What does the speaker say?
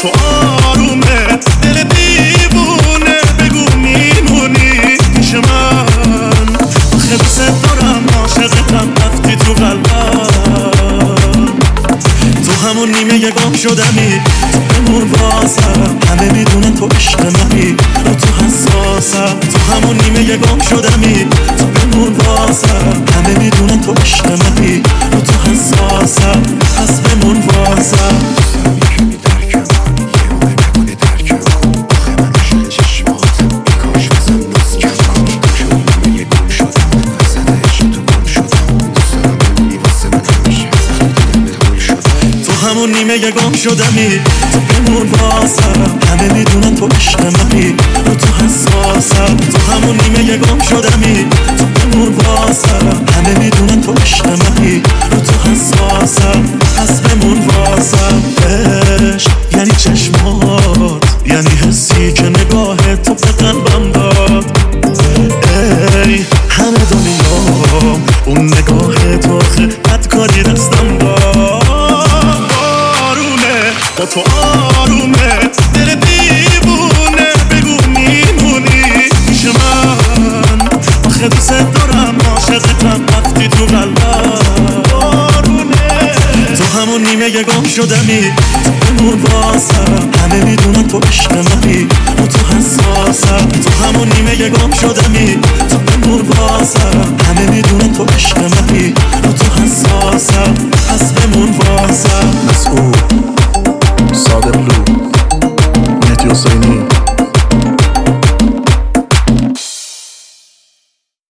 تو آرومه دل دیوونه بگو میمونی پیش من آخه دوست دارم عاشقتم رفتی تو قلبم تو همون نیمه گم شدمی تو بمون واسم همه میدونن تو عشق منی رو تو حساسم تو همون نیمه گم شدمی تو بمون واسم همه میدونن تو عشق منی رو تو حساسم پس بمون واسم همون نیمه گم شدمی تو بمون واسم همه میدونن تو عشق منی رو تو حساسم تو همون نیمه گم شدمی تو بمون واسم همه میدونن تو عشق منی رو تو حساسم پس بمون واسم عشق یعنی چشمات یعنی حسی که نگاه تو به قلبم داد ای همه دنیا اون نگاه تو آخه بدکاری دستم داد با تو آرومه دل دیوونه بگو میمونی پیش من آخه دوست دارم عاشقتم رفتی تو قلبم آرومه تو همون نیمه گم شدمی تو بمون واسم همه میدونن تو عشق منی رو تو حساسم تو همون نیمه گم شدمی تو بمون واسم همه میدونن تو عشق منی رو تو حساسم پس بمون واسم مسئول صادق لو مهدی حسینی